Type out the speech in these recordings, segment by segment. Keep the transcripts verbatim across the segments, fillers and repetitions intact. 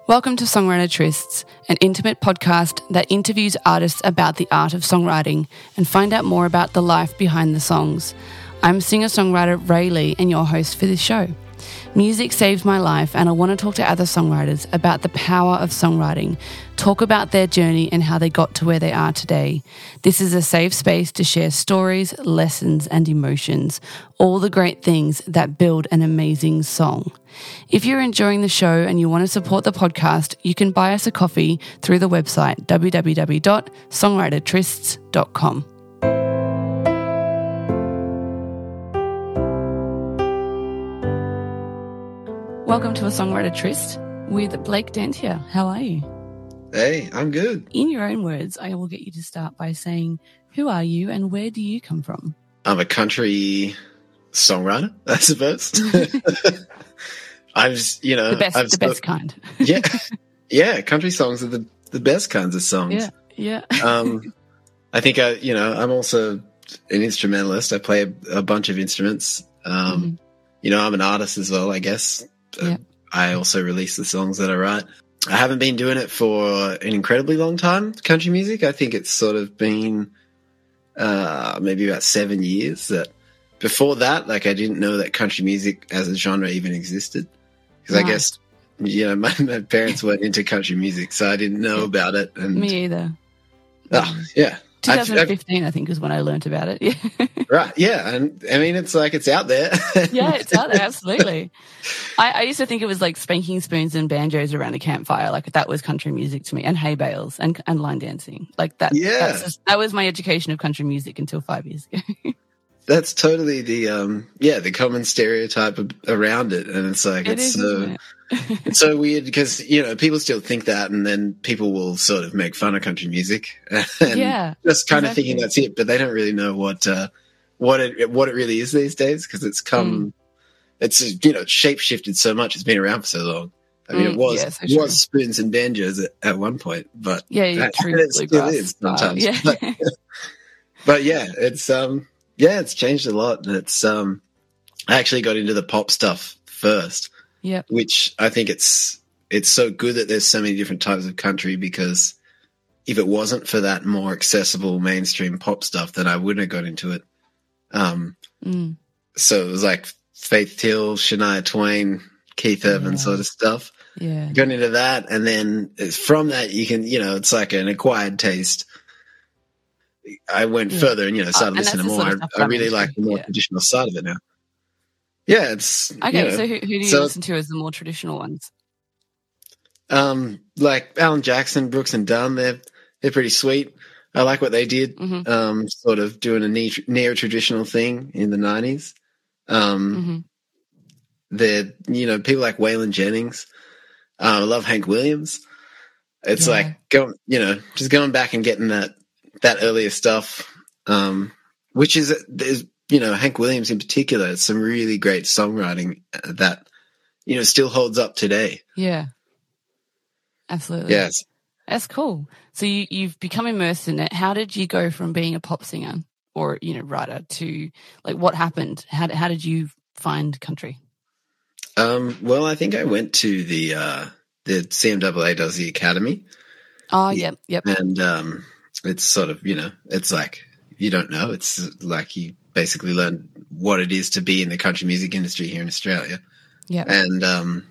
Welcome to Songwriter Trysts, an intimate podcast that interviews artists about the art of songwriting and find out more about the life behind the songs. I'm singer-songwriter Ray Lee and your host for this show. Music saves my life, and I want to talk to other songwriters about the power of songwriting, talk about their journey and how they got to where they are today. This is a safe space to share stories, lessons and emotions, all the great things that build an amazing song. If you're enjoying the show and you want to support the podcast, you can buy us a coffee through the website w w w dot songwriter trysts dot com. Welcome to A Songwriter Tryst with Blake Dent here. How are you? Hey, I'm good. In your own words, I will get you to start by saying, who are you and where do you come from? I'm a country songwriter, I suppose. I'm just, you know, the best, I've the best kind. yeah, yeah. Country songs are the, the best kinds of songs. Yeah, yeah. um, I think I, you know, I'm also an instrumentalist. I play a, a bunch of instruments. Um, mm-hmm. You know, I'm an artist as well, I guess. Yep. I also release the songs that I write. I haven't been doing it for an incredibly long time, country music. I think it's sort of been uh, maybe about seven years. That before that, like I didn't know that country music as a genre even existed. Because Right. I guess, you know, my, my parents weren't into country music, so I didn't know about it. And Me either. oh, yeah. twenty fifteen, I've, I've, I think, is when I learnt about it. Yeah. Right, yeah. And I mean, it's like it's out there. Yeah, it's out there, absolutely. I, I used to think it was like spanking spoons and banjos around a campfire. Like that was country music to me, and hay bales and, and line dancing. Like that. Yeah. That's just, that was my education of country music until five years ago. That's totally the, um, yeah, the common stereotype of, around it. And it's like, It it's is, so, isn't it? it's so weird because, you know, people still think that and then people will sort of make fun of country music and Yeah, just kind exactly. of thinking that's it, but they don't really know what, uh, what it, what it really is these days. Cause it's come, mm. it's, you know, shape shifted so much. It's been around for so long. I mean, Mm, it was, yeah, so it true. was spoons and banjos at, at one point, but Yeah, yeah, true. it still bluegrass is style. sometimes. Yeah. But, but yeah, it's, um, yeah, it's changed a lot. And it's, um, I actually got into the pop stuff first, Yep. which I think it's, it's so good that there's so many different types of country, because if it wasn't for that more accessible mainstream pop stuff, then I wouldn't have got into it. Um, Mm. so it was like Faith Hill, Shania Twain, Keith Urban Yeah. sort of stuff. Yeah. Got into that. And then it's from that, you can, you know, it's like an acquired taste. I went Yeah. further and, you know, started Uh, and listening to that's the more. sort I, of stuff I I'm really into. like the more Yeah. traditional side of it now. Yeah, it's Okay, you know, so who, who do you so- listen to as the more traditional ones? um, like Alan Jackson, Brooks and Dunn. They're they're pretty sweet. I like what they did. Mm-hmm. Um, sort of doing a neo traditional thing in the nineties. Um, Mm-hmm. they're you know people like Waylon Jennings. Uh, I love Hank Williams. It's Yeah. like going, you know, just going back and getting that that earlier stuff, um, which is there's you know Hank Williams in particular. It's some really great songwriting that you know still holds up today. Yeah. Absolutely. Yes. That's cool. So you, you've become immersed in it. How did you go from being a pop singer or, you know, writer to, like, what happened? How, how did you find country? Um, well, I think I went to the uh, the C M A A does the Academy, Oh, yep, yep. and um, it's sort of you know it's like if you don't know, it's like you basically learn what it is to be in the country music industry here in Australia. Yep. And um,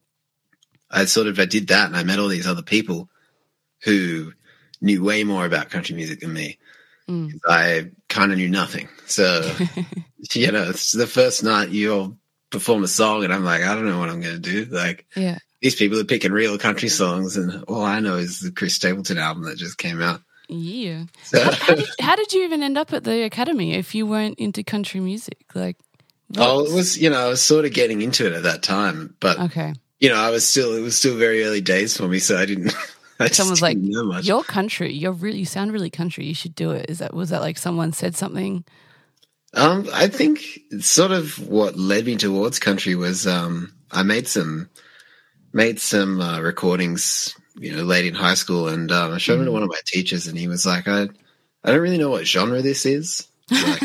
I sort of I did that, and I met all these other people who knew way more about country music than me. Mm. I kind of knew nothing. So, you know, it's the first night you all perform a song, and I'm like, I don't know what I'm going to do. Like, Yeah. these people are picking real country songs, and all I know is the Chris Stapleton album that just came out. Yeah. So, How, how, did, how did you even end up at the Academy if you weren't into country music? Like, oh, what- it was, you know, I was sort of getting into it at that time, but, Okay. you know, I was still, it was still very early days for me, so I didn't, I just Someone's like, didn't know much. you're country. You're really, you sound really country. You should do it. Is that, was that like someone said something? Um, I think sort of what led me towards country was um, I made some made some uh, recordings, you know, late in high school, and um, I showed them to one of my teachers, and he was like, "I, I don't really know what genre this is." Like,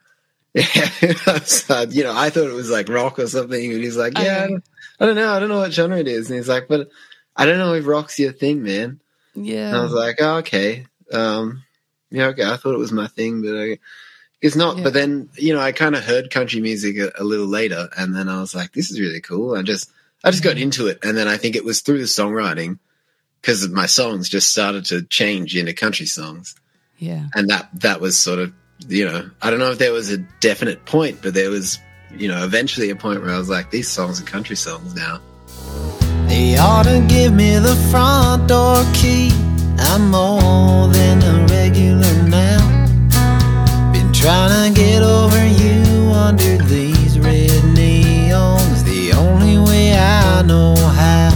yeah, so, you know, I thought it was like rock or something, and he's like, "Yeah, I Okay. don't, I don't know, I don't know what genre it is," and he's like, "But I don't know if rock's your thing, man. Yeah. And I was like, oh, okay. Um, yeah, okay. I thought it was my thing, but I, it's not. Yeah. But then, you know, I kind of heard country music a, a little later, and then I was like, this is really cool. I just, I just got into it. And then I think it was through the songwriting, because my songs just started to change into country songs. Yeah. And that, that was sort of, you know, I don't know if there was a definite point, but there was, you know, eventually a point where I was like, these songs are country songs now. They ought to give me the front door key. I'm more than a regular now. Been trying to get over you under these red neons, the only way I know how.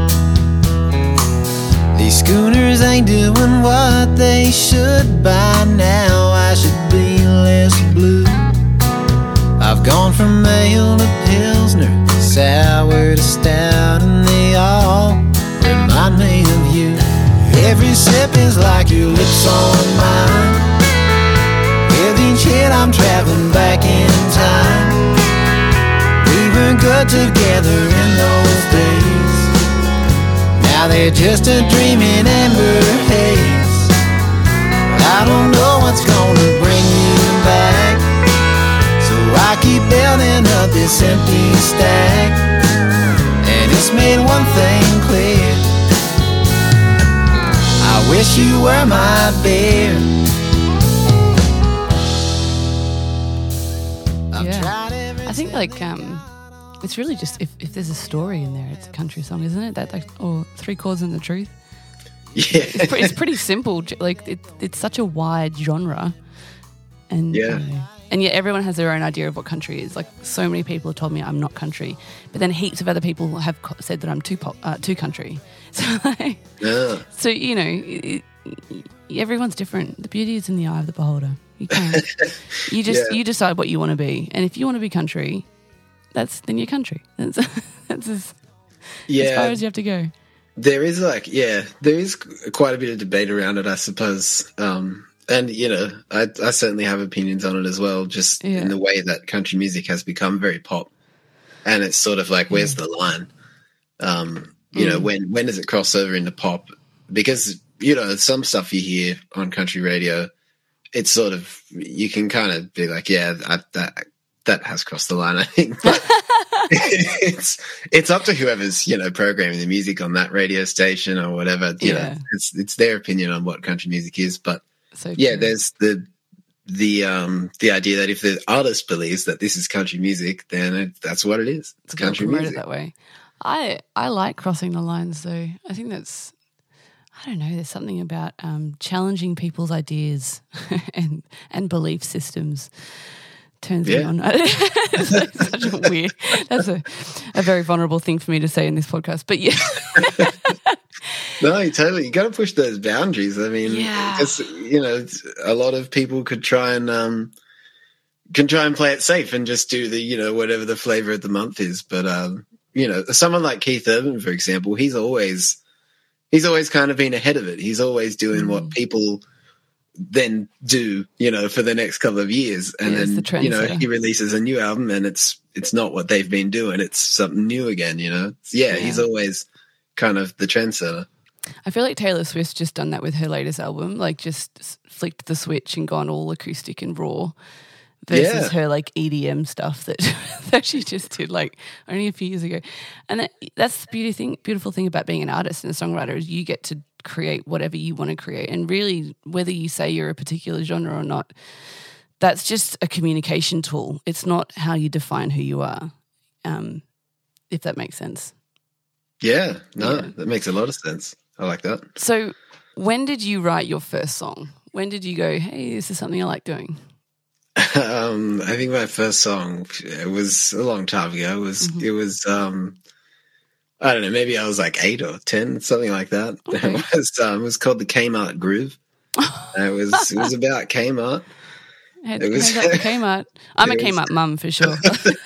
These schooners ain't doing what they should by now. I should be less blue. I've gone from ale to pilsner, sour to stout, and they all remind me of you. Every sip is like your lips on mine. With each hit I'm traveling back in time. We were good together in those days. Now they're just a dreaming amber haze. I don't know what's gonna bring you back, so I keep building up this empty stack. And it's made one thing clear: I wish you were my beer. I've Yeah. tried every I think step like um, it's really just if, if there's a story in there, it's a country song, isn't it? That like or three chords and the truth. Yeah. It's, pre- it's pretty simple. j- Like it, it's such a wide genre, and Yeah. you know, and yet everyone has their own idea of what country is. Like so many people have told me I'm not country, but then heaps of other people have co- said that I'm too pop, uh, too country. So like, Yeah. so you know, it, it, everyone's different. The beauty is in the eye of the beholder. You can't. You just Yeah. you decide what you want to be, and if you want to be country, that's then you're country. That's that's as, Yeah. as far as you have to go. There is like, yeah, there is quite a bit of debate around it, I suppose. Um, and, you know, I, I certainly have opinions on it as well, just Yeah. in the way that country music has become very pop. And it's sort of like, where's the line? Um, you know, Mm. when, when does it cross over into pop? Because, you know, some stuff you hear on country radio, it's sort of, you can kind of be like, yeah, I, that, that has crossed the line, I think. But it's it's up to whoever's, you know, programming the music on that radio station or whatever. You Yeah. know, it's it's their opinion on what country music is. But So yeah, true. there's the the um the idea that if the artist believes that this is country music, then it, that's what it is. It's They'll country promote music. it that way. I I like crossing the lines though. I think that's I don't know. There's something about um, challenging people's ideas and and belief systems. Turns me Yeah. on. It's like such a weird. That's a, a very vulnerable thing for me to say in this podcast. But yeah, No, you totally. You got to push those boundaries. I mean, Yeah. because you know, it's- a lot of people could try and um, can try and play it safe and just do the, you know, whatever the flavor of the month is. But um, you know, someone like Keith Urban, for example, he's always he's always kind of been ahead of it. He's always doing Mm. what people then do, you know, for the next couple of years, and Yeah, it's then the you know trendsetter. he releases a new album, and it's it's not what they've been doing. It's something new again. You know, yeah, Yeah. he's always kind of the trendsetter. I feel like Taylor Swift's just done that with her latest album. Like just s- flicked the switch and gone all acoustic and raw. Versus Yeah. her like E D M stuff that that she just did like only a few years ago, and that, that's the beauty thing, beautiful thing about being an artist and a songwriter is you get to create whatever you want to create, and really whether you say you're a particular genre or not, that's just a communication tool. It's not how you define who you are, um, if that makes sense. Yeah, no, Yeah. that makes a lot of sense. I like that. So, when did you write your first song? When did you go, "Hey, this is something I like doing"? um, I think my first song, it was a long time ago. It was, Mhm. it was, um, I don't know, maybe I was like eight or ten, something like that. Okay. It was, um, it was called the Kmart Groove. And it was, it was about Kmart. Head, It was- heads up to Kmart. I'm a it was- Kmart mum for sure.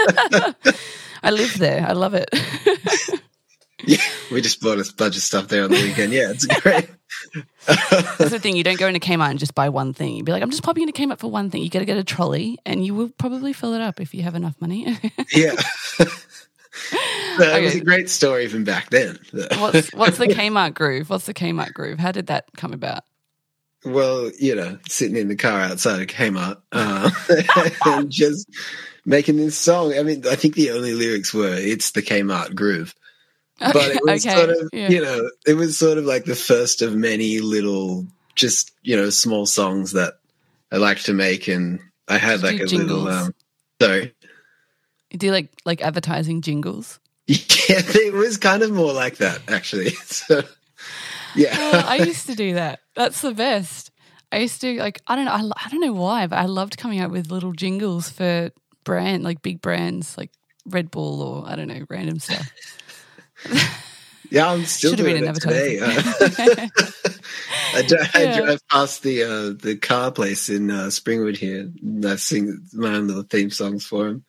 I live there. I love it. Yeah, we just bought a bunch of stuff there on the weekend. Yeah, it's great. That's the thing. You don't go into Kmart and just buy one thing. You'd be like, I'm just popping into Kmart for one thing. You got to get a trolley, and you will probably fill it up if you have enough money. Yeah. No, it was a great story even back then. what's what's the Kmart groove? What's the Kmart groove? How did that come about? Well, you know, sitting in the car outside of Kmart uh, and just making this song. I mean, I think the only lyrics were "It's the Kmart groove," but it was okay. sort of, yeah. you know, it was sort of like the first of many little, just you know, small songs that I liked to make, and I had like a jingles. little. Um, sorry. Do you like like advertising jingles? Yeah, it was kind of more like that actually. So, yeah, Oh, I used to do that. That's the best. I used to like I don't know I, I don't know why, but I loved coming up with little jingles for brand like big brands like Red Bull or I don't know random stuff. Yeah, I'm still Should have doing been an it today. advertising. Uh, I, dri- Yeah. I drive past the uh, the car place in uh, Springwood here, and I sing my own little theme songs for him.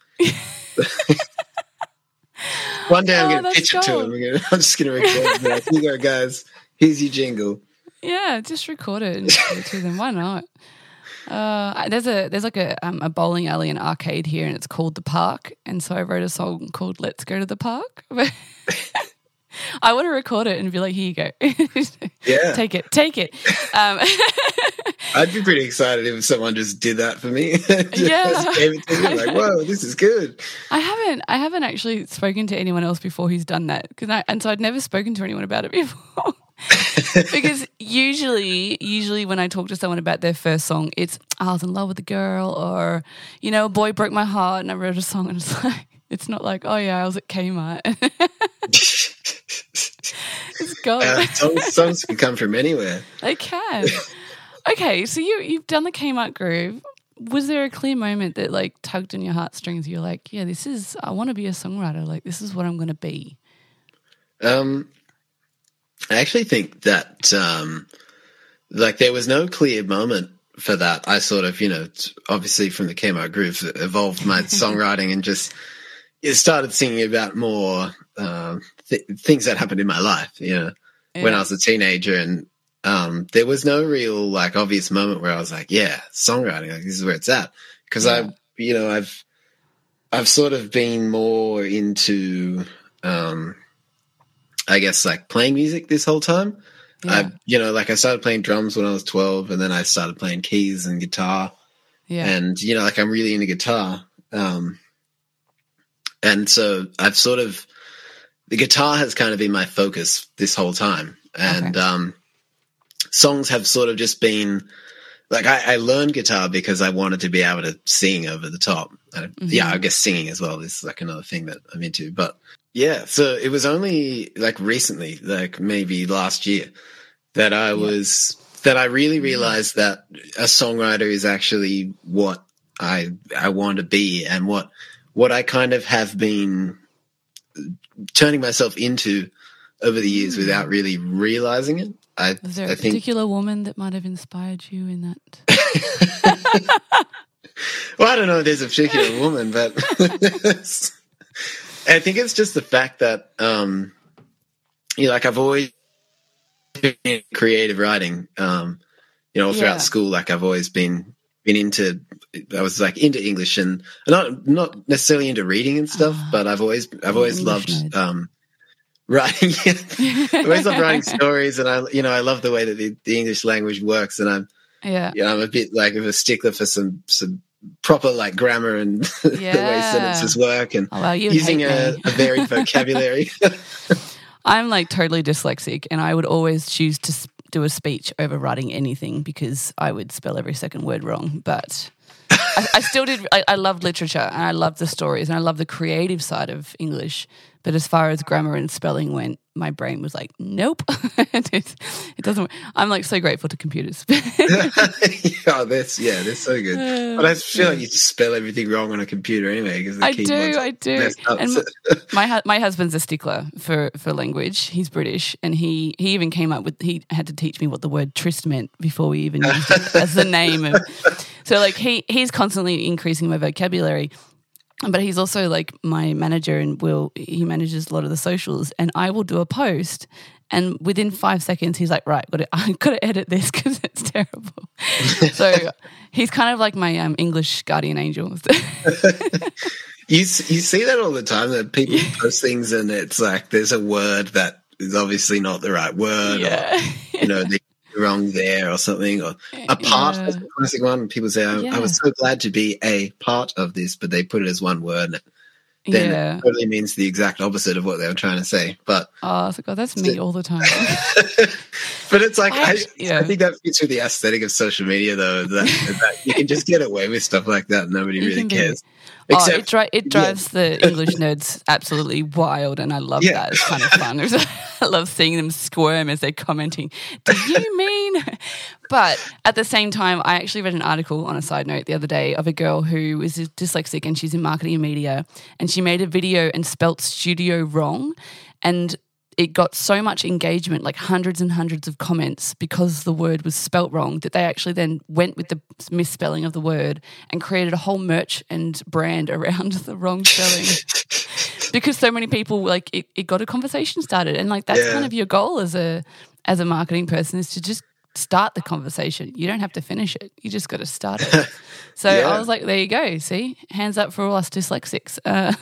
One day I'm Oh, going to that's pitch it to gold. him. I'm, gonna, I'm just going to record it. Like, here you go, guys. Here's your jingle. Yeah, just record it and give it to them. Why not? Uh, there's a there's like a um, a bowling alley and arcade here, and it's called The Park. And so I wrote a song called "Let's Go to the Park." I want to record it and be like, "Here you go, Yeah. take it, take it." Um, I'd be pretty excited if someone just did that for me. Just Yeah. gave it to me. Like, whoa, this is good. I haven't I haven't actually spoken to anyone else before who's done that, because I, and so I'd never spoken to anyone about it before. Because usually, usually when I talk to someone about their first song, it's I was in love with a girl, or you know, a boy broke my heart, and I wrote a song, and it's like it's not like oh yeah, I was at Kmart. It's gone. Uh, songs, songs can come from anywhere. They can. Okay, so you you've done the Kmart groove. Was there a clear moment that like tugged on your heartstrings? You're like, yeah, this is I want to be a songwriter. Like this is what I'm going to be. Um, I actually think that, um, like, there was no clear moment for that. I sort of, you know, t- obviously from the Kmart groove, evolved my songwriting and just it started singing about more um, th- things that happened in my life, you know, Yeah. when I was a teenager. And um, there was no real, like, obvious moment where I was like, yeah, songwriting, like, this is where it's at. Because Yeah. I, you know, I've, I've sort of been more into, um, I guess, like playing music this whole time. Yeah. I, you know, like I started playing drums when I was twelve, and then I started playing keys and guitar. Yeah. And, you know, like I'm really into guitar. Um, and so I've sort of, the guitar has kind of been my focus this whole time. And Okay. um, songs have sort of just been, like I, I learned guitar because I wanted to be able to sing over the top. And, Mm-hmm. Yeah, I guess singing as well is like another thing that I'm into. But yeah, so it was only like recently, like maybe last year, that I was, that I really realized that a songwriter is actually what I I want to be, and what what I kind of have been turning myself into over the years without really realizing it. I, Was there a I think particular woman that might have inspired you in that? Well, I don't know if there's a particular woman, but I think it's just the fact that, um, you know, like I've always been in creative writing, um, you know, throughout Yeah. school. Like I've always been been into, I was like into English and not not necessarily into reading and stuff, Ah, but I've always I've always English loved nerd. um, writing. I've always loved writing stories, and I you know I love the way that the, the English language works, and I'm Yeah. you know I'm a bit like of a stickler for some some proper like grammar and the way Yeah. sentences work, and Oh, well, you using hate a, me. a varied vocabulary. I'm like totally dyslexic, and I would always choose to s- do a speech over writing anything because I would spell every second word wrong. But I, I still did. I, I loved literature, and I loved the stories, and I loved the creative side of English. But as far as grammar and spelling went, my brain was like, nope, it, it doesn't. work. I'm like so grateful to computers. Oh, that's yeah, that's so good. But I feel like you just spell everything wrong on a computer anyway because the I do, keyboard's I do. messed up. And So- my hu- my husband's a stickler for, for language. He's British, and he, he even came up with he had to teach me what the word tryst meant before we even used it as the name of. So like he he's constantly increasing my vocabulary. But he's also like my manager, and will he manages a lot of the socials, and I will do a post, and within five seconds he's like, right, got to, I've got to edit this because it's terrible. So he's kind of like my um, English guardian angel. you s- you see that all the time, that people post things and it's like there's a word that is obviously not the right word, Yeah. or you know, they're wrong there or something, or a part Yeah. is a classic one. People say, I, Yeah. I was so glad to be a part of this, but they put it as one word. Then Yeah. it totally means the exact opposite of what they were trying to say. But Oh, I was like, oh, that's me all the time. but it's like I I, actually- yeah. I think that fits with the aesthetic of social media, though. That, that you can just get away with stuff like that. And nobody You really can be- cares. Oh, Except, it, dri- it drives the English nerds absolutely wild, and I love Yeah. that. It's kind of fun. I love seeing them squirm as they're commenting. Do you mean? But at the same time, I actually read an article on a side note the other day of a girl who is dyslexic and she's in marketing and media, and she made a video and spelt studio wrong, and it got so much engagement, like hundreds and hundreds of comments, because the word was spelt wrong, that they actually then went with the misspelling of the word and created a whole merch and brand around the wrong spelling. Because so many people, like, it, it got a conversation started. And like that's Yeah. kind of your goal as a as a marketing person, is to just start the conversation. You don't have to finish it. You just got to start it. So Yeah. I was like, there you go. See, hands up for all us dyslexics. Uh,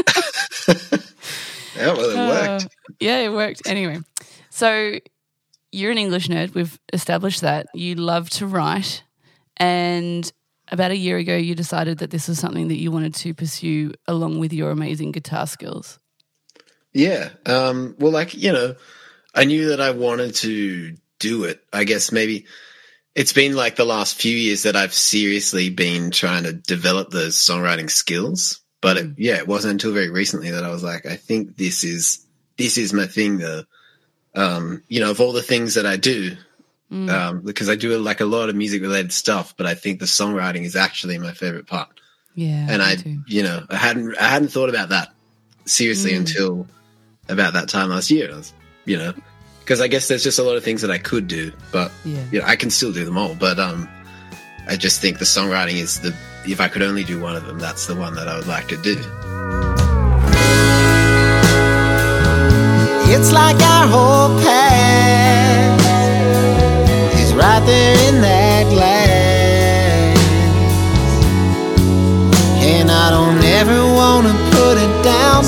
yeah, well, it worked. Uh, yeah, it worked. Anyway, so you're an English nerd. We've established that. You love to write. And about a year ago, you decided that this was something that you wanted to pursue along with your amazing guitar skills. Yeah. Um, well, like, you know, I knew that I wanted to do it. I guess maybe it's been like the last few years that I've seriously been trying to develop those songwriting skills. But it, yeah, it wasn't until very recently that I was like, I think this is this is my thing. Though, um, you know, of all the things that I do, Mm. um, because I do like a lot of music related stuff, but I think the songwriting is actually my favorite part. Yeah, And me I, too. you know, I hadn't I hadn't thought about that seriously Mm. until about that time last year. I was, you know, because I guess there's just a lot of things that I could do, but Yeah. you know, I can still do them all. But um, I just think the songwriting is the, if I could only do one of them, that's the one that I would like to do. It's like our whole past is right there in that glass, and I don't ever want to put it down.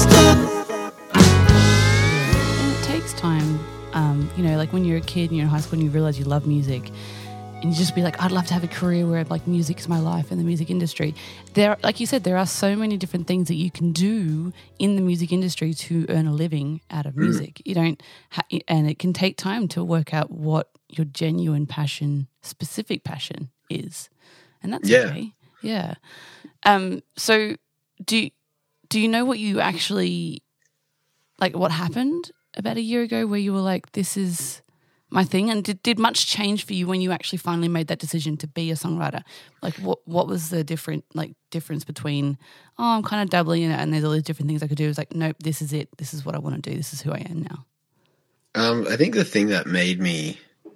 And it takes time, um, you know, like when you're a kid and you're in high school and you realize you love music, and you just be like, I'd love to have a career where like music is my life in the music industry. There, like you said, there are so many different things that you can do in the music industry to earn a living out of music. You don't, ha- and it can take time to work out what your genuine passion, specific passion is, and that's Yeah. okay. Yeah. Um. So, do do you know what you actually like? What happened about a year ago where you were like, "This is my thing," and did, did much change for you when you actually finally made that decision to be a songwriter? Like, what what was the different like difference between, oh, I'm kind of dabbling in it, and there's all these different things I could do. It's like, nope, this is it. This is what I want to do. This is who I am now. Um, I think the thing that made me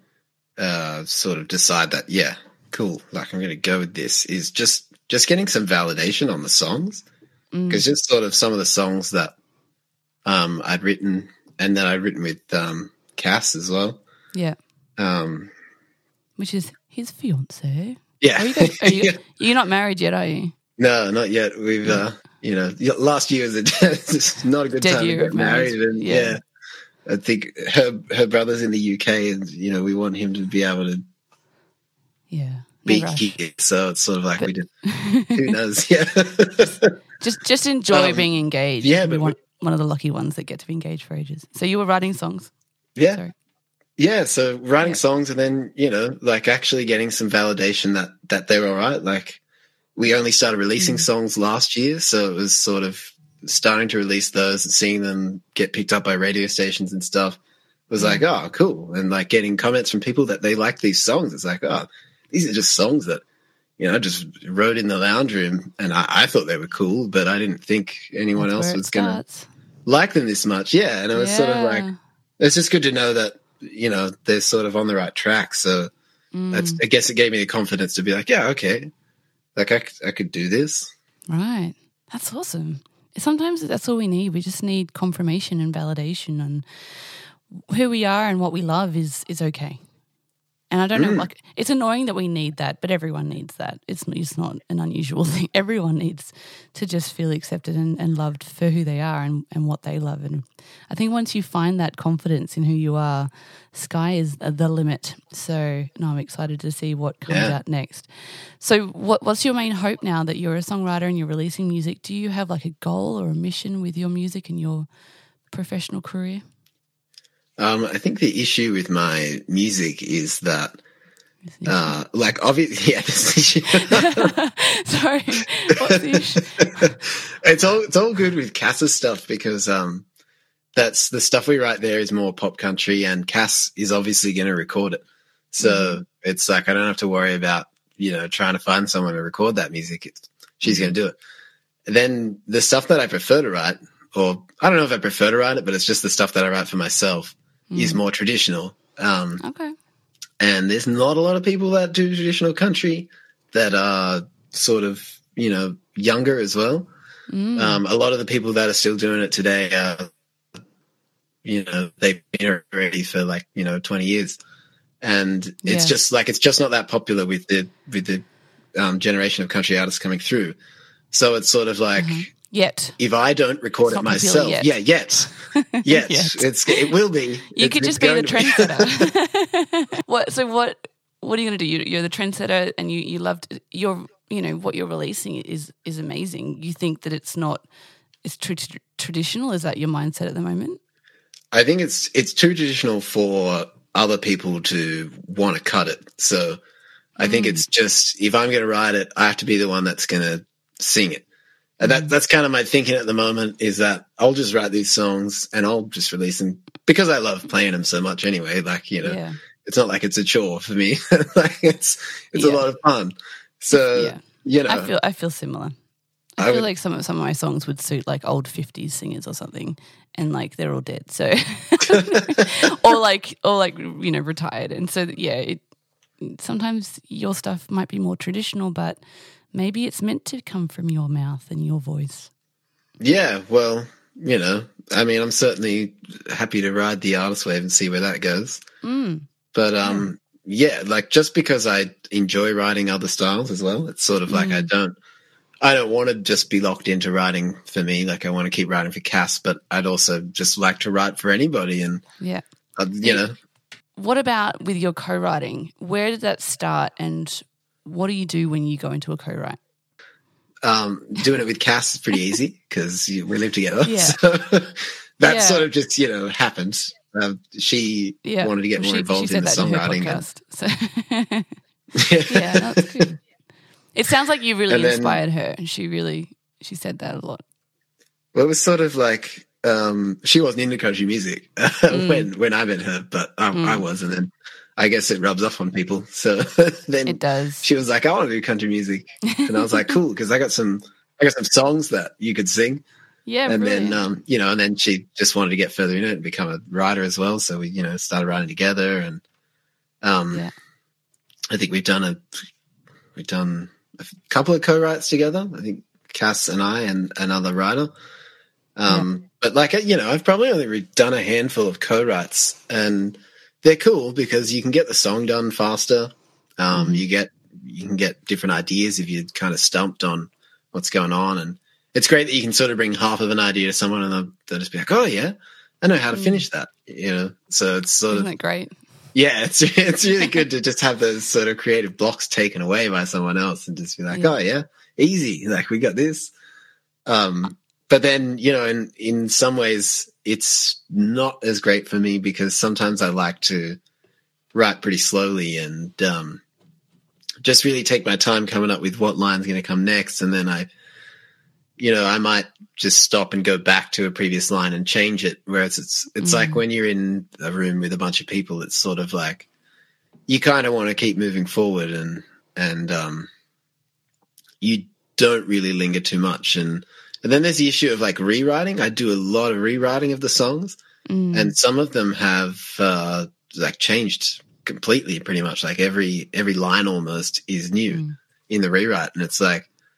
uh, sort of decide that, yeah, cool, like I'm going to go with this, is just just getting some validation on the songs, because just sort of some of the songs that um, I'd written and that I'd written with um, Cass as well. Yeah, Um, which is his fiance. yeah, Are you guys, are you, Yeah. you're not married yet, are you? No, not yet. We've, uh, you know, last year was a, it's not a good Dead time to year get of marriage. married, and Yeah. yeah. I think her her brother's in the U K, and you know we want him to be able to Yeah, no be rush. here. So it's sort of like we did. Who knows? Yeah, Just just enjoy Um, being engaged. yeah, We're but one, one of the lucky ones that get to be engaged for ages. So you were writing songs. yeah, Sorry. yeah. So writing Yeah. songs, and then you know, like actually getting some validation that that they're all right. Like we only started releasing Mm. songs last year, so it was sort of starting to release those and seeing them get picked up by radio stations and stuff was Yeah. like, oh, cool. And like getting comments from people that they like these songs. It's like, oh, these are just songs that, you know, I just wrote in the lounge room, and I, I thought they were cool, but I didn't think anyone That's else where it was going to starts. like them this much. Yeah. And it was sort of like, Yeah. it's just good to know that, you know, they're sort of on the right track. So Mm, that's, I guess it gave me the confidence to be like, yeah, okay. Like I, c- I could do this. right. That's awesome. Sometimes that's all we need. We just need confirmation and validation, and who we are and what we love is is okay. And I don't know, Mm. like, it's annoying that we need that, but everyone needs that. It's, it's not an unusual thing. Everyone needs to just feel accepted and, and loved for who they are and, and what they love. And I think once you find that confidence in who you are, sky is the limit. So, no, I'm excited to see what comes Yeah. out next. So what, what's your main hope now that you're a songwriter and you're releasing music? Do you have like a goal or a mission with your music and your professional career? Um, I think the issue with my music is that, uh, like, obviously, yeah, this issue. Sorry, what's the issue? it's all it's all good with Cass's stuff because um, that's the stuff we write there is more pop country, and Cass is obviously going to record it. So mm-hmm. it's like I don't have to worry about you know trying to find someone to record that music. It's, she's going to do it. And then the stuff that I prefer to write, or I don't know if I prefer to write it, but it's just the stuff that I write for myself. Mm. Is more traditional. Um, okay. And there's not a lot of people that do traditional country that are sort of, you know, younger as well. Mm. Um, a lot of the people that are still doing it today are, you know, they've been already for like, you know, twenty years. And it's yeah. just like, it's just not that popular with the, with the um, generation of country artists coming through. So it's sort of like, mm-hmm. Yet. If I don't record it's it myself, yet. yeah, yet, yet, yet. It's it will be. You it, could just be the trendsetter. what? So what? What are you going to do? You're the trendsetter, and you you loved your you know what you're releasing is is amazing. You think that it's not it's tr- tr- traditional? Is that your mindset at the moment? I think it's it's too traditional for other people to want to cut it. So I mm. think it's just if I'm going to write it, I have to be the one that's going to sing it. And that, that's kind of my thinking at the moment is that I'll just write these songs and I'll just release them because I love playing them so much anyway. Like, you know, yeah. it's not like it's a chore for me. like it's, it's yeah. a lot of fun. So, yeah. you know, I feel, I feel similar. I, I feel would, like some of, some of my songs would suit like old fifties singers or something and like they're all dead. So, or like, or like, you know, retired. And so, yeah, it, sometimes your stuff might be more traditional, but maybe it's meant to come from your mouth and your voice. Yeah, well, you know, I mean, I'm certainly happy to ride the artist wave and see where that goes. Mm. But, um, yeah. yeah, like just because I enjoy writing other styles as well, it's sort of like mm. I don't, I don't want to just be locked into writing for me. Like I want to keep writing for Cass, but I'd also just like to write for anybody. And, yeah, uh, you know. What about with your co-writing? Where did that start and what do you do when you go into a co-write? Um, doing it with Cass is pretty easy because we live together. Yeah. So that yeah. sort of just, you know, happened. Um, she yeah. wanted to get well, more she, involved she in the songwriting. In podcast, so. yeah, that's good. It sounds like you really then, inspired her. She really, she said that a lot. Well, it was sort of like um, she wasn't into country music mm. when when I met her, but um, mm. I was, and then I guess it rubs off on people. So then it does. She was like, I want to do country music. And I was like, cool, because I got some I got some songs that you could sing. Yeah, And brilliant. then, um, you know, and then she just wanted to get further in it and become a writer as well. So we, you know, started writing together. And um, yeah. I think we've done a we've done a couple of co-writes together. I think Cass and I and another writer. Um, yeah. But like, you know, I've probably only done a handful of co-writes and they're cool because you can get the song done faster. Um, mm-hmm. You get you can get different ideas if you're kind of stumped on what's going on, and it's great that you can sort of bring half of an idea to someone and they'll, they'll just be like, "Oh yeah, I know how to finish that." You know, so it's sort Isn't of that great? Yeah, it's it's really good to just have those sort of creative blocks taken away by someone else and just be like, yeah. "Oh yeah, easy, like we got this." Um, but then you know, in in some ways, it's not as great for me because sometimes I like to write pretty slowly and um, just really take my time coming up with what line's going to come next. And then I, you know, I might just stop and go back to a previous line and change it. Whereas it's, it's mm. like when you're in a room with a bunch of people, it's sort of like, you kind of want to keep moving forward and, and um, you don't really linger too much. And, and then there's the issue of like rewriting. I do a lot of rewriting of the songs mm. and some of them have uh, like changed completely pretty much. Like every, every line almost is new mm. in the rewrite. And it's like,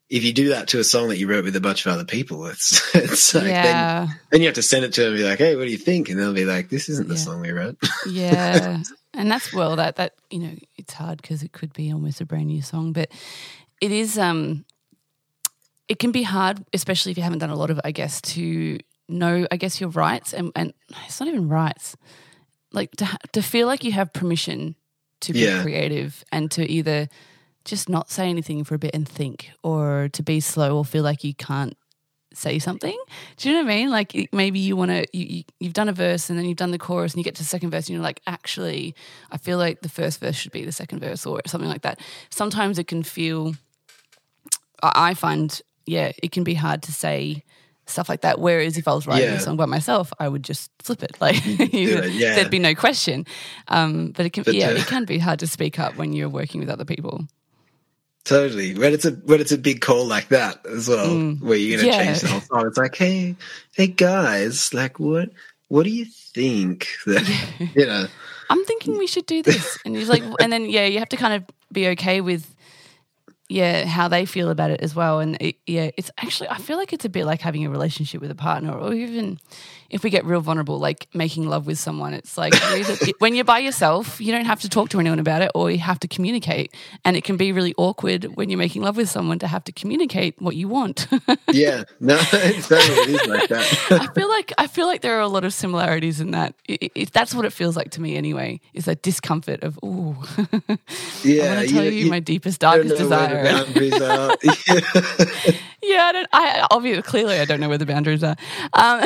if you do that to a song that you wrote with a bunch of other people, it's it's like Yeah. then, then you have to send it to them and be like, hey, what do you think? And they'll be like, this isn't the Yeah. song we wrote. Yeah. And that's, well, that, that you know, it's hard because it could be almost a brand new song. But it is, um, it can be hard, especially if you haven't done a lot of it, I guess, to know, I guess, your rights. And, and it's not even rights. Like to, ha- to feel like you have permission to be Yeah. creative and to either just not say anything for a bit and think, or to be slow or feel like you can't say something. Do you know what I mean? Like it- maybe you want to, you, you, you've done a verse and then you've done the chorus and you get to the second verse and you're like, actually, I feel like the first verse should be the second verse or something like that. Sometimes it can feel, I I find, yeah, it can be hard to say stuff like that. Whereas if I was writing Yeah. a song by myself, I would just flip it. Like it, yeah. there'd be no question. Um, but it can, But, yeah, uh, it can be hard to speak up when you're working with other people. Totally. When it's a when it's a big call like that as well, where you're gonna Yeah. change the whole song. It's like, hey, hey guys, like what what do you think that you know? I'm thinking we should do this. And he's like, and then, yeah, you have to kind of be okay with, yeah, how they feel about it as well. And it, yeah, it's actually, I feel like it's a bit like having a relationship with a partner, or even if we get real vulnerable, like making love with someone. It's like you're either, when you're by yourself, you don't have to talk to anyone about it, or you have to communicate. And it can be really awkward when you're making love with someone to have to communicate what you want. Yeah, no, it's totally it is like that. I feel like I feel like there are a lot of similarities in that. I- I- that's what it feels like to me, anyway. Is that discomfort of, ooh, Yeah, I want to tell you, you- my deepest, don't darkest know where desire. the boundaries are. Yeah, I don't. I obviously, clearly, I don't know where the boundaries are. Um,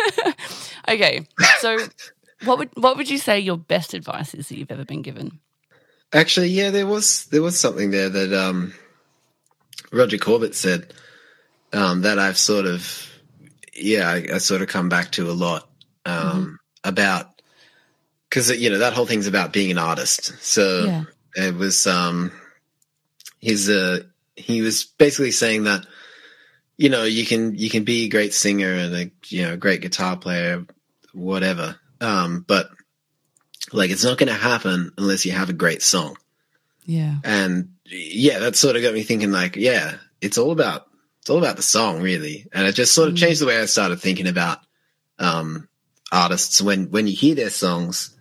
okay, so what would what would you say your best advice is that you've ever been given? Actually, yeah, there was there was something there that um, Roger Corbett said um, that I've sort of, yeah, I, I sort of come back to a lot um, Mm-hmm. about, because you know that whole thing's about being an artist. So Yeah. it was um, he's uh, he was basically saying that, you know, you can you can be a great singer and a you know great guitar player, whatever, um, but like it's not going to happen unless you have a great song. Yeah, And yeah, that sort of got me thinking like, yeah, it's all about, it's all about the song really. And it just sort of changed the way I started thinking about, um, artists when, when you hear their songs,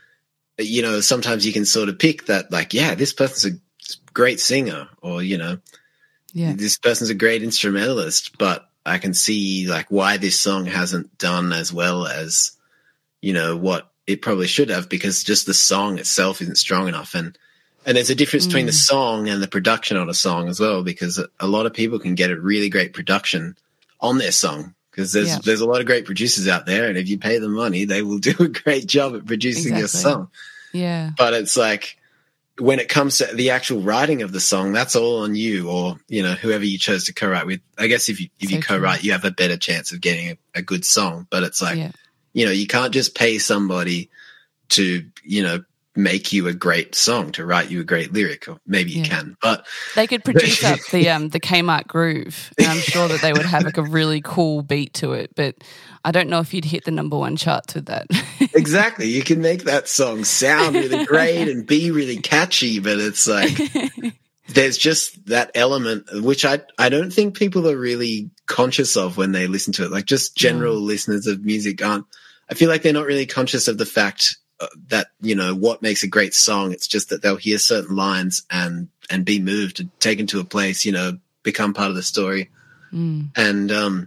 you know, sometimes you can sort of pick that like, yeah, this person's a great singer, or, you know, yeah, this person's a great instrumentalist, but I can see like why this song hasn't done as well as, you know, what it probably should have, because just the song itself isn't strong enough. And, and there's a difference between the song and the production on a song as well, because a, a lot of people can get a really great production on their song, because there's, Yeah. there's a lot of great producers out there. And if you pay them money, they will do a great job at producing your Exactly. song. yeah, But it's like, when it comes to the actual writing of the song, that's all on you, or, you know, whoever you chose to co-write with. I guess if you, if So you true. co-write, you have a better chance of getting a, a good song. But it's like, yeah. you know, you can't just pay somebody to, you know, make you a great song, to write you a great lyric, or maybe you Yeah. can, but They could produce up the um the Kmart Groove, and I'm sure that they would have like a really cool beat to it. But I don't know if you'd hit the number one charts with that. exactly, you can make that song sound really great and be really catchy, but it's like, there's just that element, which I, I don't think people are really conscious of when they listen to it. Like just general listeners of music aren't, I feel like they're not really conscious of the fact uh, that, you know, what makes a great song. It's just that they'll hear certain lines and, and be moved and taken to a place, you know, become part of the story. Mm. And, um,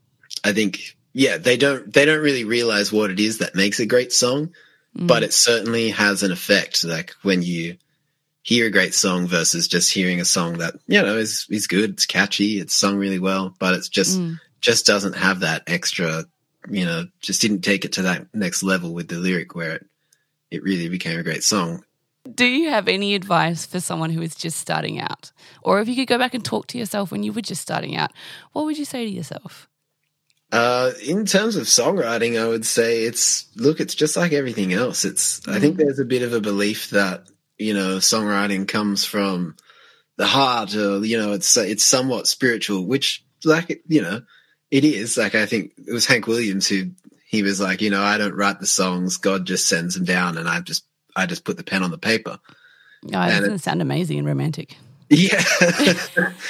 I think, yeah, they don't, they don't really realize what it is that makes a great song, but it certainly has an effect. Like when you hear a great song versus just hearing a song that, you know, is, is good. It's catchy. It's sung really well, but it's just, just doesn't have that extra, you know, just didn't take it to that next level with the lyric where it, it really became a great song. Do you have any advice for someone who is just starting out? Or if you could go back and talk to yourself when you were just starting out, what would you say to yourself? Uh, in terms of songwriting, I would say it's, look, it's just like everything else. It's, I think there's a bit of a belief that, you know, songwriting comes from the heart, or, you know, it's, it's somewhat spiritual, which like, you know, it is. Like, I think it was Hank Williams who, he was like, you know, I don't write the songs, God just sends them down, and I just, I just put the pen on the paper. Oh, it doesn't sound amazing and romantic. Yeah.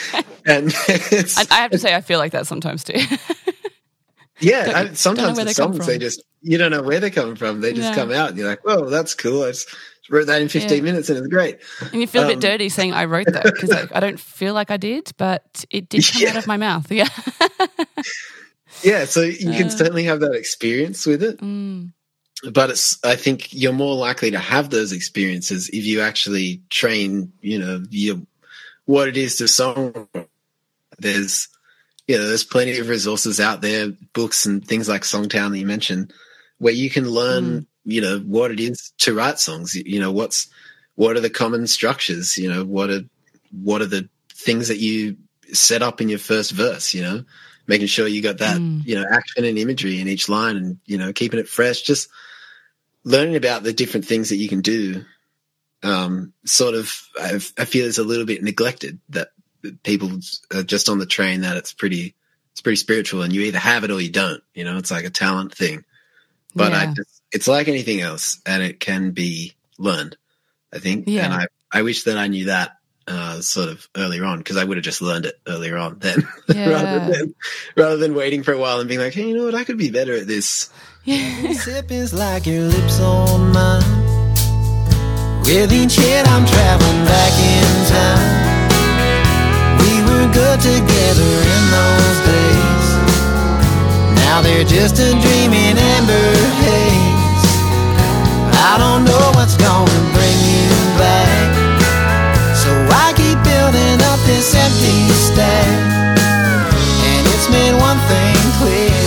And it's, I, I have to say, I feel like that sometimes too. yeah, Don't- I, don't know sometimes where the they come songs from. they just you don't know where they're coming from. They just Yeah. come out, and you're like, "Whoa, that's cool! I just wrote that in fifteen Yeah. minutes, and it's great." And you feel a bit Um, dirty saying I wrote that because like, I don't feel like I did, but it did come Yeah. out of my mouth. Yeah. Yeah, so you can Uh. certainly have that experience with it, Mm. but it's I think you're more likely to have those experiences if you actually train. You know, your what it is to song. There's you know, there's plenty of resources out there, books and things like Songtown that you mentioned, where you can learn, Mm. you know, what it is to write songs. You know, what's what are the common structures? You know, what are what are the things that you set up in your first verse? You know, making sure you got that, Mm. you know, action and imagery in each line, and you know, keeping it fresh. Just learning about the different things that you can do. Um, sort of, I, I feel is a little bit neglected that people are just on the train that it's pretty, it's pretty spiritual, and you either have it or you don't. You know, it's like a talent thing. But I Yeah. just, it's like anything else, and it can be learned, I think. Yeah. And I, I wish that I knew that uh, sort of earlier on, because I would have just learned it earlier on then, Yeah. rather than rather than waiting for a while and being like, hey, you know what, I could be better at this. Yeah. Sip is like your lips on mine. With each hit I'm traveling back in time. We were good together in those days. Now they're just a dream in amber haze. I don't know what's gonna bring you back, so I keep building up this empty stack. And it's made one thing clear: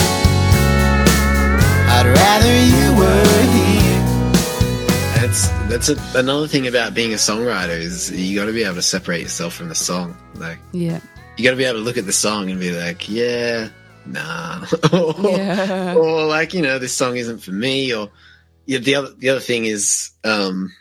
I'd rather you were here. That's that's a, another thing about being a songwriter is you got to be able to separate yourself from the song. Like Yeah. you got to be able to look at the song and be like, yeah, nah, or, Yeah. or like, you know, this song isn't for me. Or yeah, the other the other thing is, um,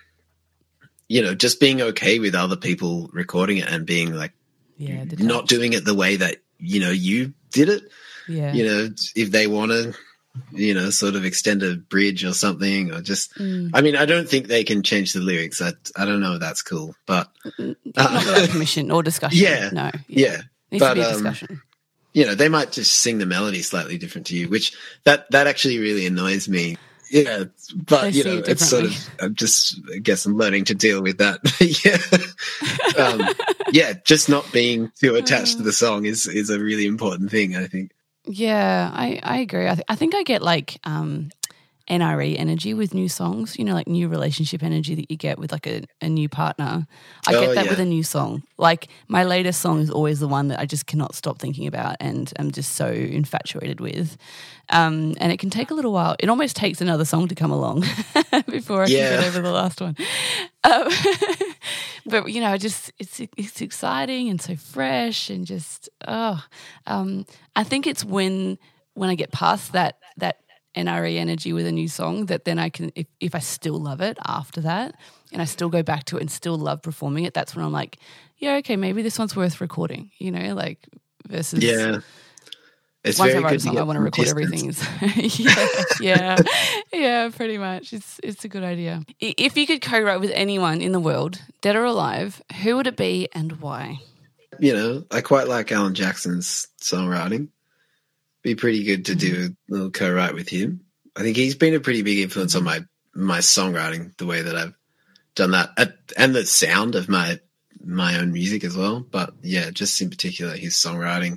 you know, just being okay with other people recording it and being like Yeah. the not touch. doing it the way that you know you did it. Yeah. You know, if they want to, you know, sort of extend a bridge or something, or just, Mm. I mean, I don't think they can change the lyrics. I, I don't know if that's cool, but Not without permission or discussion. Yeah. No. yeah, Needs but, to be a um, discussion. you know, they might just sing the melody slightly different to you, which that, that actually really annoys me. Yeah. But, They you see know, it it's sort of, differently. I'm just, I guess I'm learning to deal with that. yeah. um, yeah. Just not being too attached to the song is, is a really important thing, I think. Yeah, I, I agree. I, th- I think I get like um, N R E energy with new songs, you know, like new relationship energy that you get with like a, a new partner. I Oh, get that yeah. with a new song. Like my latest song is always the one that I just cannot stop thinking about and I'm just so infatuated with. Um, and it can take a little while. It almost takes another song to come along before I Yeah. can get over the last one. Um, but, you know, just it's it's exciting and so fresh and just, oh, um, I think it's when when I get past that that N R E energy with a new song that then I can, if, if I still love it after that and I still go back to it and still love performing it, that's when I'm like, yeah, okay, maybe this one's worth recording, you know, like versus Yeah. It's once I very write a good to song, get I want to some record distance. everything. yeah, yeah, yeah, pretty much. It's it's a good idea. I- If you could co-write with anyone in the world, dead or alive, who would it be and why? You know, I quite like Alan Jackson's songwriting. Be pretty good to do a little co-write with him. I think he's been a pretty big influence on my my songwriting, the way that I've done that, At- and the sound of my my own music as well. But yeah, just in particular, his songwriting,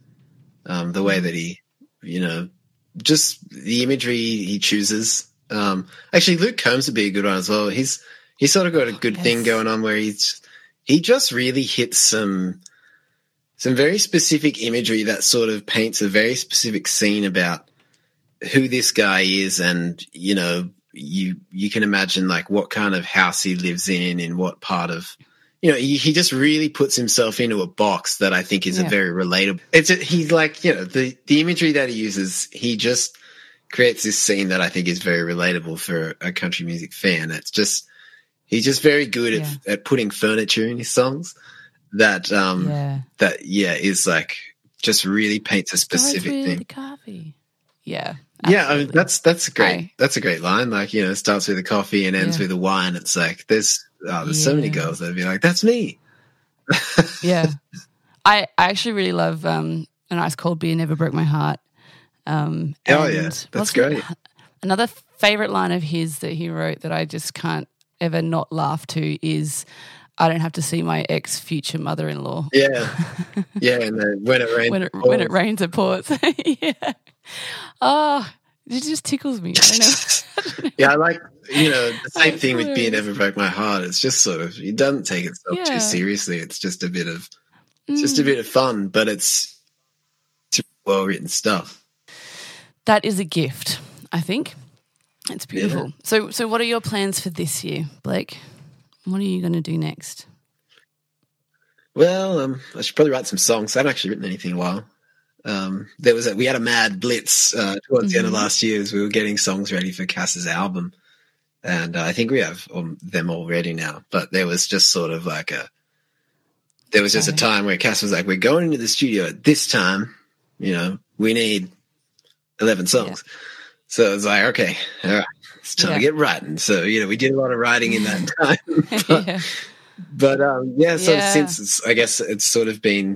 um, the way that he, you know, just the imagery he chooses. Um, actually, Luke Combs would be a good one as well. He's he's sort of got a good Yes. thing going on where he's he just really hits some. Some very specific imagery that sort of paints a very specific scene about who this guy is, and you know, you you can imagine like what kind of house he lives in, in what part of, you know, he, he just really puts himself into a box that I think is Yeah. a very relatable. It's a, he's like, you know, the the imagery that he uses, he just creates this scene that I think is very relatable for a country music fan. It's just he's just very good Yeah. at at putting furniture in his songs. That um Yeah. that yeah is like just really paints a specific Starts with thing. the coffee. Yeah. Yeah, I mean absolutely. that's that's a great Aye. that's a great line. Like, you know, it starts with a coffee and ends Yeah. with a wine. It's like there's oh, there's so many Yeah. girls that'd be like, that's me. Yeah. I, I actually really love um, An Ice Cold Beer Never Broke My Heart. Um, oh, yeah, that's great. It? Another favourite line of his that he wrote that I just can't ever not laugh to is, I don't have to see my ex-future mother-in-law. Yeah, yeah, and then when it rains, when, it, it when it rains, it pours. Yeah. Oh, it just tickles me. I don't know. Yeah, I like, you know, the same thing with Beer Never Broke My Heart. It's just sort of, it doesn't take itself Yeah. too seriously. It's just a bit of, Mm. it's just a bit of fun, but it's, it's well-written stuff. That is a gift, I think. It's beautiful. Yeah. So, so what are your plans for this year, Blake? What are you going to do next? Well, um, I should probably write some songs. I haven't actually written anything in a while. Um, there was a, we had a mad blitz uh, towards mm-hmm. the end of last year as we were getting songs ready for Cass's album, and uh, I think we have um, them all ready now. But there was just sort of like a, there was just okay. a time where Cass was like, "We're going into the studio at this time. You know, we need eleven songs." Yeah. So it was like, okay, all right, it's time yeah. to get writing. So you know, we did a lot of writing in that time. but, yeah. But um, yeah, so yeah. since it's, I guess it's sort of been.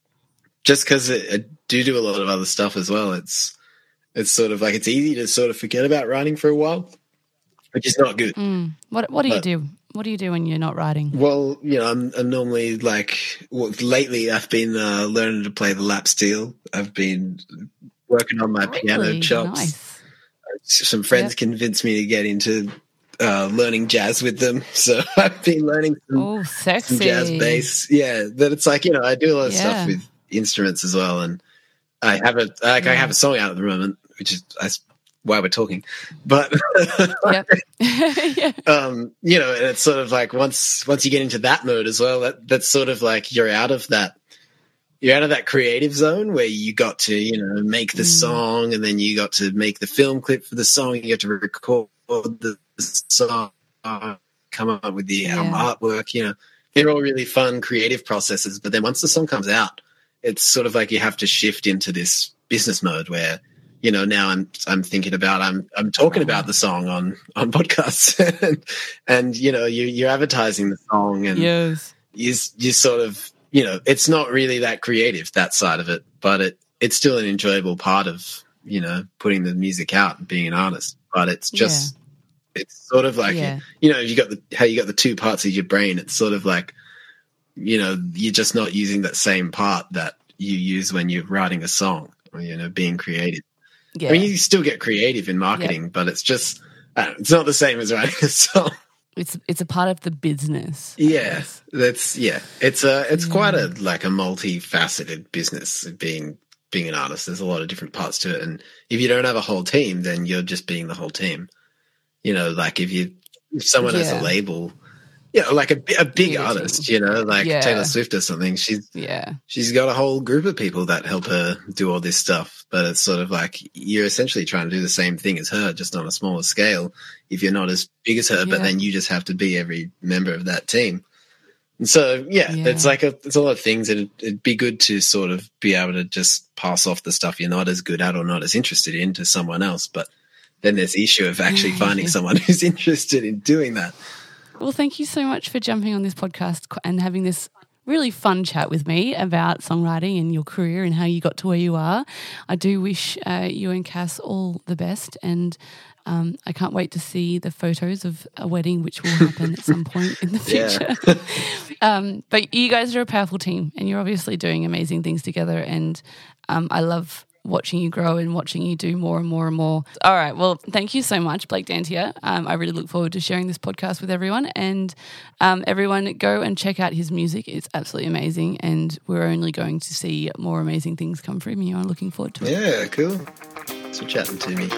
Just because I do do a lot of other stuff as well, it's it's sort of like it's easy to sort of forget about writing for a while, which is not good. Mm. What What do but, you do? What do you do when you're not writing? Well, you know, I'm, I'm normally like well, lately I've been uh, learning to play the lap steel. I've been working on my really? piano chops. Nice. Some friends yep. convinced me to get into uh, learning jazz with them, so I've been learning some, oh, sexy. some jazz bass. Yeah, but it's like you know I do a lot of yeah. stuff with instruments as well, and I have a like yeah. I have a song out at the moment, which is that's why we're talking. But yep. yeah. um, you know, and it's sort of like once once you get into that mode as well, that that's sort of like you're out of that you're out of that creative zone where you got to you know make the mm. song, and then you got to make the film clip for the song, you got to record the song, come up with the yeah. um, artwork. You know, they're all really fun creative processes. But then once the song comes out, it's sort of like you have to shift into this business mode where, you know, now I'm I'm thinking about I'm I'm talking about the song on on podcasts, and, and you know you you're advertising the song, and yes. you you sort of you know it's not really that creative, that side of it, but it it's still an enjoyable part of you know putting the music out and being an artist. But it's just yeah. it's sort of like yeah. you, you know you got the how you got the two parts of your brain. It's sort of like. You know, you're just not using that same part that you use when you're writing a song or, you know, being creative. Yeah. I mean, you still get creative in marketing, yep. but it's just, uh, it's not the same as writing a song. It's it's a part of the business. Yeah, that's, yeah. It's a, it's mm. quite a, like a multifaceted business being, being an artist. There's a lot of different parts to it. And if you don't have a whole team, then you're just being the whole team. You know, like if you, if someone yeah. has a label, yeah, like a, a big yeah, artist, you know, like yeah. Taylor Swift or something. She's yeah, she's got a whole group of people that help her do all this stuff. But it's sort of like you're essentially trying to do the same thing as her, just on a smaller scale. If you're not as big as her, yeah. but then you just have to be every member of that team. And so yeah, yeah. it's like a it's a lot of things. It'd, it'd be good to sort of be able to just pass off the stuff you're not as good at or not as interested in to someone else. But then there's the issue of actually finding someone who's interested in doing that. Well, thank you so much for jumping on this podcast and having this really fun chat with me about songwriting and your career and how you got to where you are. I do wish uh, you and Cass all the best, and um, I can't wait to see the photos of a wedding, which will happen at some point in the future. Yeah. um, but you guys are a powerful team, and you're obviously doing amazing things together, and um, I love watching you grow and watching you do more and more and more. All right. Well, thank you so much, Blake Dantier. Um, I really look forward to sharing this podcast with everyone, and um, everyone go and check out his music. It's absolutely amazing, and we're only going to see more amazing things come from you. I'm looking forward to it. Yeah, cool. Thanks for chatting to me.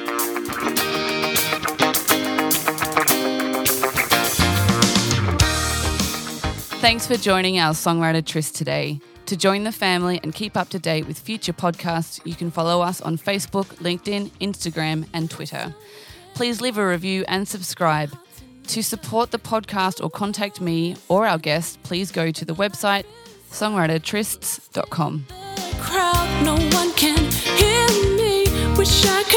Thanks for joining our Songwriter Tryst today. To join the family and keep up to date with future podcasts, you can follow us on Facebook, LinkedIn, Instagram, and Twitter. Please leave a review and subscribe. To support the podcast or contact me or our guest, please go to the website songwriter trysts dot com. Crowd, no one can hear me. Wish I